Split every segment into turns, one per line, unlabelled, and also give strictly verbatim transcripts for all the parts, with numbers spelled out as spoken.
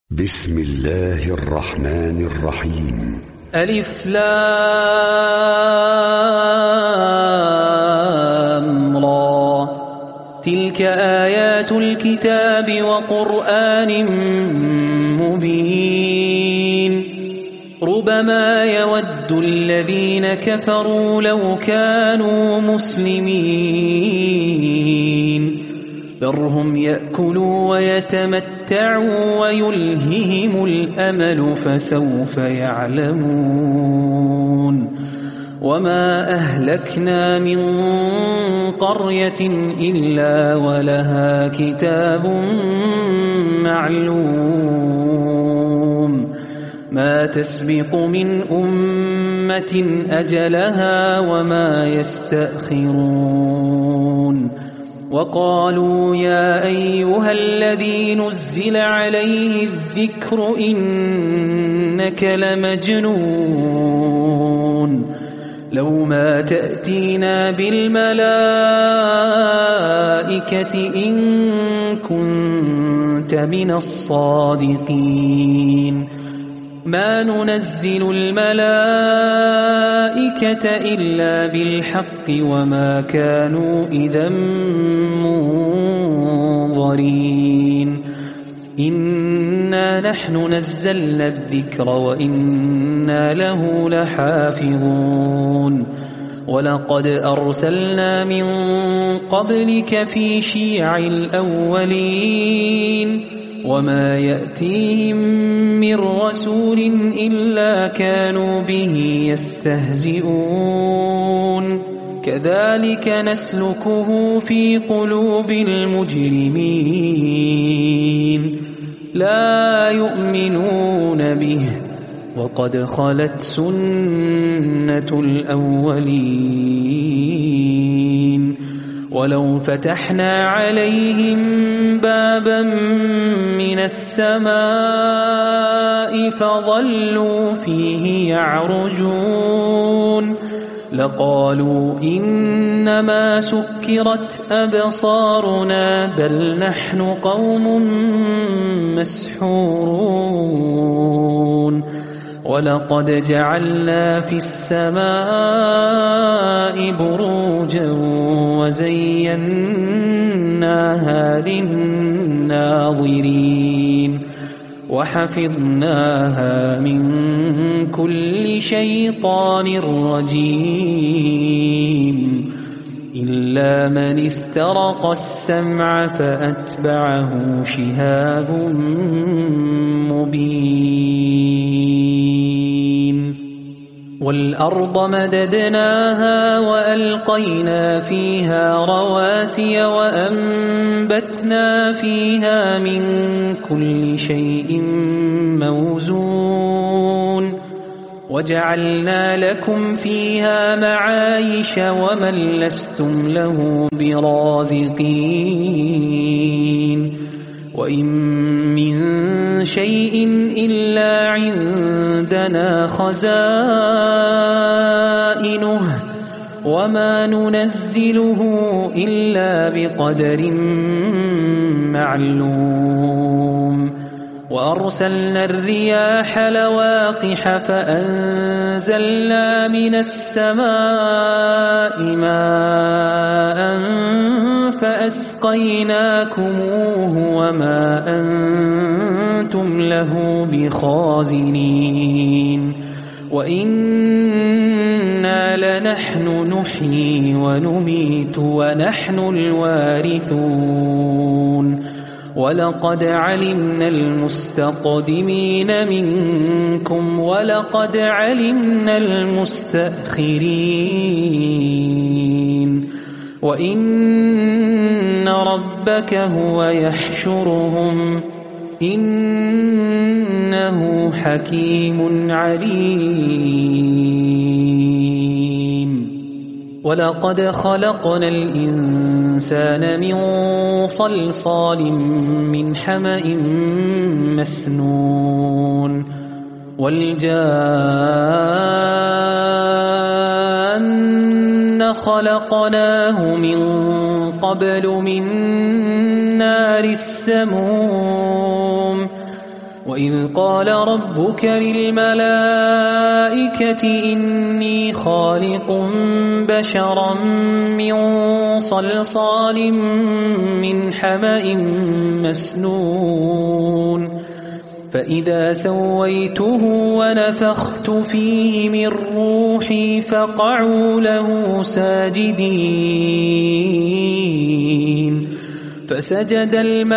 بسم الله الرحمن الرحيم.
ألف لام را. تلك آيات الكتاب وقرآن مبين. ربما يود الذين كفروا لو كانوا مسلمين ذرهم يأكلوا ويتمتعوا ويلههم الأمل فسوف يعلمون. وما أهلكنا من قرية إلا ولها كتاب معلوم ما تسبق من أمة أجلها وما يستأخرون. وقالوا يا أيها الذي نزل عليه الذكر إنك لمجنون لو ما تأتينا بالملائكة إن كنت من الصادقين. ما ننزل الملائكة إلا بالحق وما كانوا إذا منظرين. إنا نحن نزلنا الذكر وإنا له لحافظون. ولقد أرسلنا من قبلك في شيع الأولين وما يأتيهم من رسول إلا كانوا به يستهزئون. كذلك نسلكه في قلوب المجرمين لا يؤمنون به وقد خلت سنة الأولين. ولو فتحنا عليهم بابا من السماء فظلوا فيه يعرجون لقالوا إنما سكرت أبصارنا بل نحن قوم مسحورون. ولقد جعلنا في السماء بروجا وزيناها للناظرين وحفظناها من كل شيطان رجيم إلا من استرق السمع فأتبعه شهاب مبين. والأرض مددناها وألقينا فيها رواسي وأنبتنا فيها من كل شيء موزون وجعلنا لكم فيها معايش ومن لستم له برازقين. وإن من شيء إلا عندنا خزائنه وما ننزله إلا بقدر معلوم. وأرسلنا الرياح لواقح فأنزلنا من السماء ماء فأسقيناكموه وما أنتم له بخازنين. وإنا لنحن نحيي ونميت ونحن الوارثون. ولقد علمنا المستقدمين منكم ولقد علمنا المستأخرين. وإن ربك هو يحشرهم إنه حكيم عليم. ولقد خلقنا الإنسان من صلصال من حمأ مسنون والجان خلقناه من قبل من نار السموم وإذ قال ربك للملائكة إني خالق بشرا من صلصال من حمأ مسنون فإذا سويته ونفخت فيه من روحي فقعوا له ساجدين فسجد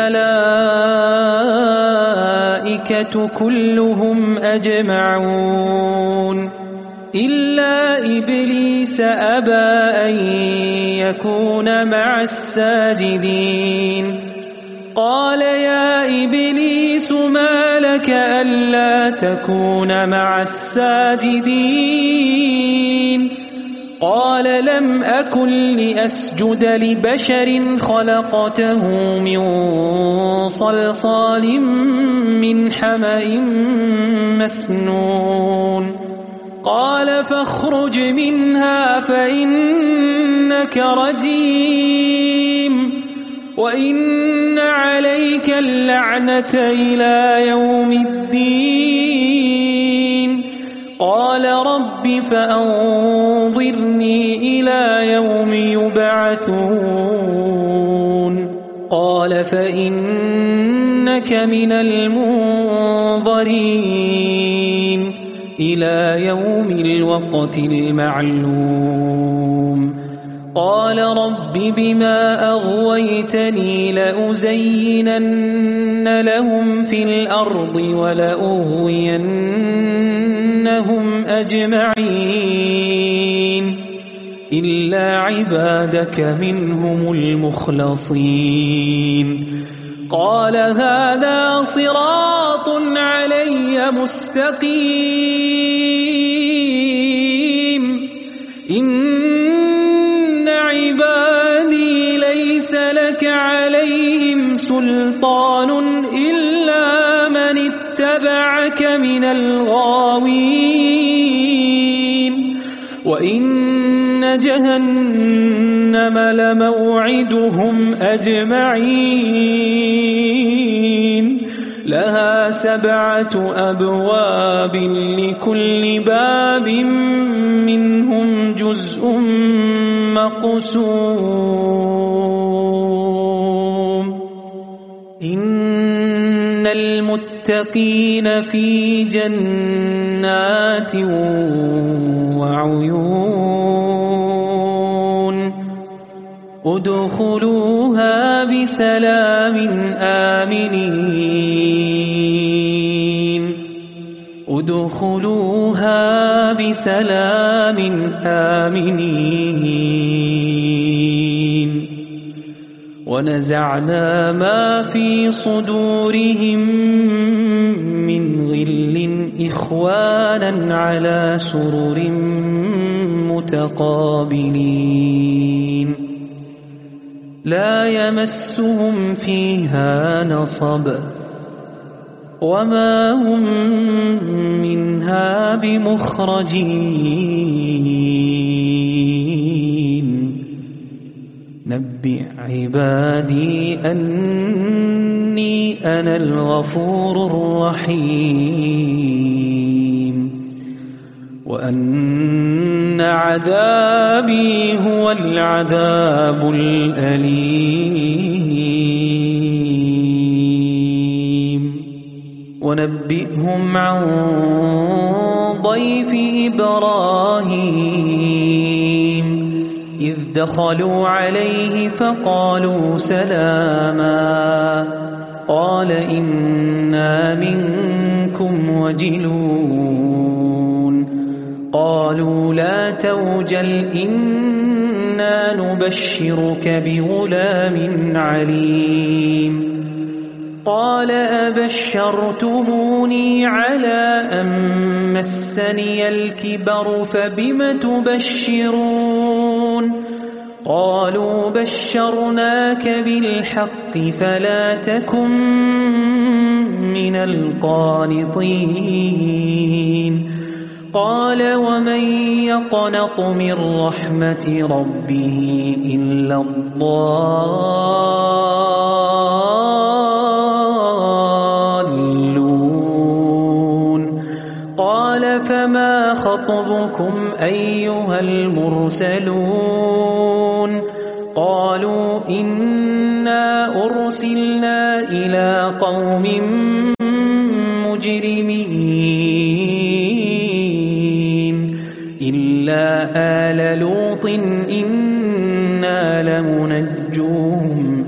الملائكة كلهم أجمعون إلا إبليس أبى أن يكون مع الساجدين قال يا إبليس ما لك ألا تكون مع الساجدين قال لم أكن لأسجد لبشر خلقته من صلصال من حمأ مسنون قال فاخرج منها فإنك رجيم وإن عليك اللعنة إلى يوم الدين قال رب فأنظرني إلى يوم يبعثون قال فإنك من المنظرين إلى يوم الوقت المعلوم قال رب بما أغويتني لأزينن لهم في الأرض ولأغوينهم أجمعين إلا عبادك منهم المخلصين قال هذا صراط علي مستقيم إن عبادي ليس لك عليهم سلطان إلا من اتبعك من الغاوين وإن جهنم لموعدهم أجمعين لها سبعة أبواب لكل باب منهم جزء مقسوم إن المتقين في جنات وعيون ادخلوها بسلام آمنين ادخلوها بسلام آمنين ونزعنا ما في صدورهم من غل إخوانا على سرر متقابلين لا يمسهم فيها نصب وما هم منها بمخرجين نبئ عبادي أني أنا الغفور الرحيم وأن عذابي هو العذاب الأليم ونبئهم عن ضيف إبراهيم إذ دخلوا عليه فقالوا سلاما قال إنا منكم وجلون قالوا لا توجل إنا نبشرك بغلام عليم قال أبشرتموني على أن مسني الكبر فبم تبشرون قالوا بشرناك بالحق فلا تكن من القانطين قال ومن يقنط من رحمة ربه إلا الضالون خطبكم أيها المرسلون قالوا إنا أرسلنا إلى قوم مجرمين إلا آل لوط إنا لمنجوهم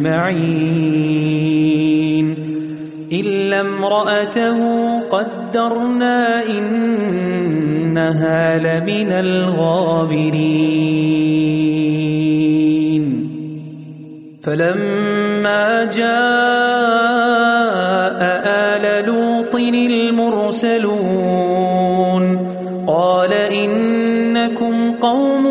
أجمعين إلا امرأته قدرنا إنها لمن الغابرين فلما جاء آل لوط المرسلون قال إنكم قوم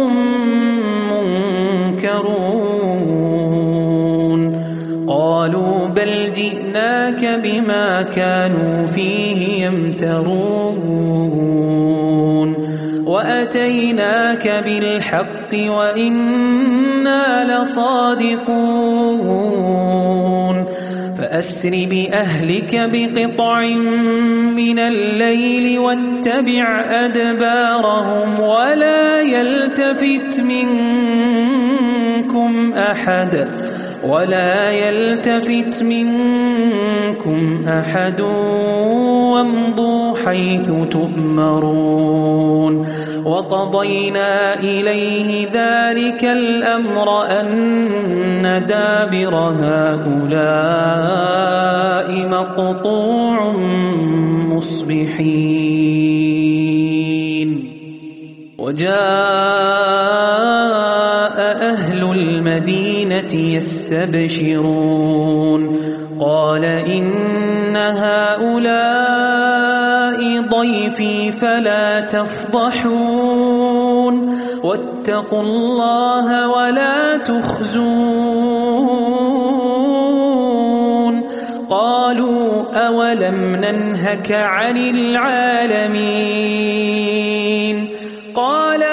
منكرون قالوا بل جئناك بما كانوا فيه يمترون وأتيناك بالحق وإنا لصادقون فأسر بأهلك بقطع من الليل واتبع أدبارهم ولا يلتفت منكم أحد ولا يلتفت منكم أحد وامضوا حيث تؤمرون وقضينا إليه ذلك الأمر أن دابر هؤلاء مقطوع مصبحين وجاء أهل المدينة يستبشرون قال إن هؤلاء ضيفي فلا تفضحون واتقوا الله ولا تخزون قالوا أولم ننهك عن العالمين قال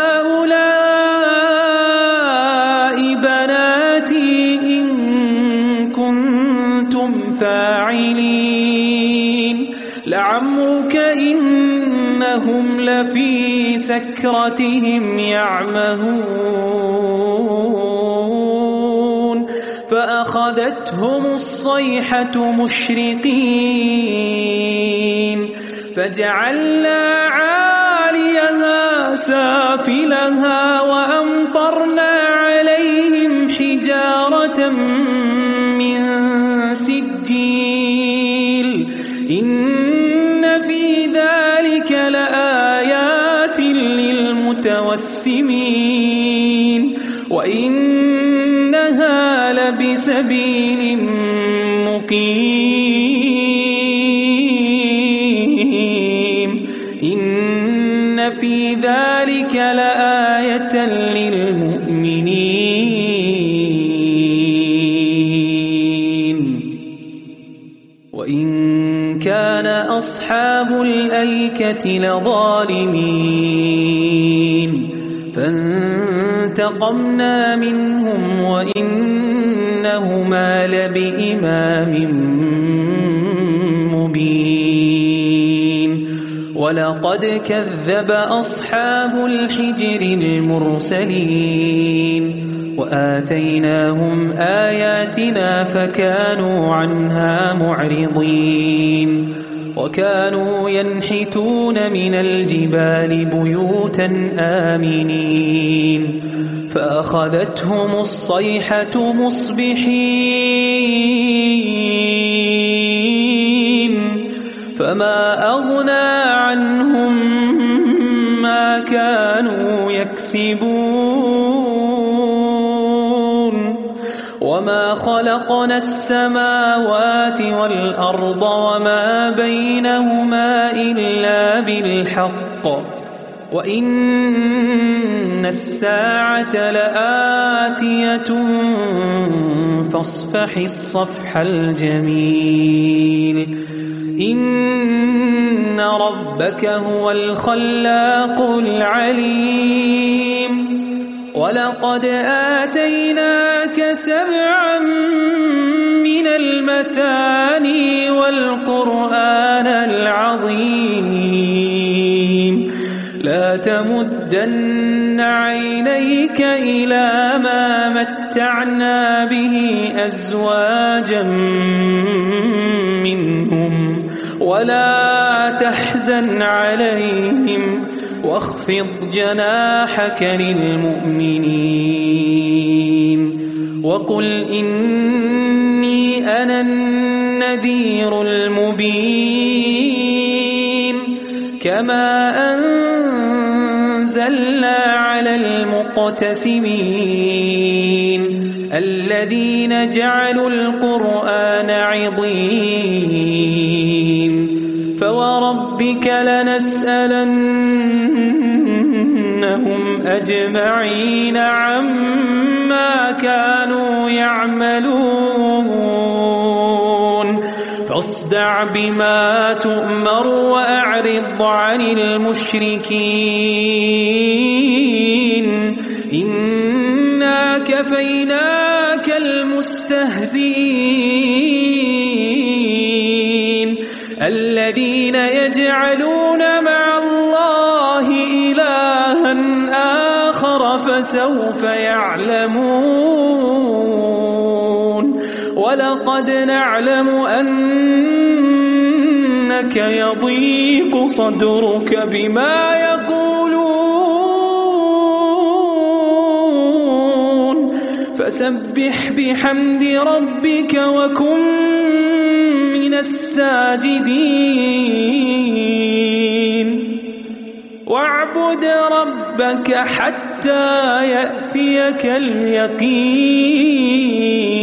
هؤلاء بناتي إن كنتم فاعلين لعمرك إنهم لفي سكرتهم يعمهون فأخذتهم الصيحة مشرقين فجعلنا عاليها سافلها وأمطرنا عليهم حجارة من سجيل إن في ذلك لآيات للمتوسمين وإنها لبسبيل مقيم إن في ذلك لآية للمؤمنين وإن كان أصحاب الأيكة لظالمين فانتقمنا منهم وإنهما لبإمام مبين ولقد كذب أصحاب الحجر المرسلين وآتيناهم آياتنا فكانوا عنها معرضين وكانوا ينحتون من الجبال بيوتا آمنين فأخذتهم الصيحة مصبحين فما أغنى عنهم ما كانوا يكسبون وما خلقنا السماوات والأرض وما بينهما إلا بالحق وإن الساعة لآتية فاصفح الصفح الجميل إن ربك هو الخلاق العليم ولقد آتيناك سبعا من المثاني والقرآن العظيم تمدن عينيك إلى ما متعنا به أزواجا منهم ولا تحزن عليهم واخفض جناحك للمؤمنين وقل إني أنا النذير المبين كما أنزلنا على المقتسمين الذين جعلوا القرآن عضين فوربك لنسألنهم أجمعين عما كانوا يعملون فاصدع بما تؤمر وأعرض عن المشركين إنا كفيناك المستهزئين الذين يجعلون مع الله إلها آخر فسوف يعلمون ولقد نعلم أنك يضيق صدرك بما يقولون فسبح بحمد ربك وكن من الساجدين واعبد ربك حتى يأتيك اليقين